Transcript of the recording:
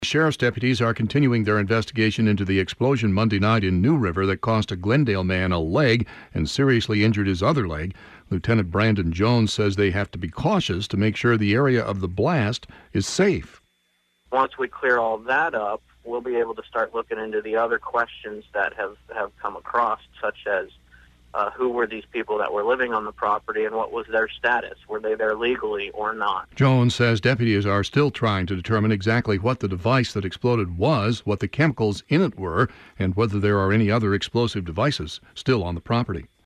Sheriff's deputies are continuing their investigation into the explosion Monday night in New River that cost a Glendale man a leg and seriously injured his other leg. Lieutenant Brandon Jones says they have to be cautious to make sure the area of the blast is safe. Once we clear all that up, we'll be able to start looking into the other questions that have come across, such as who were these people that were living on the property and what was their status? Were they there legally or not? Jones says deputies are still trying to determine exactly what the device that exploded was, what the chemicals in it were, and whether there are any other explosive devices still on the property.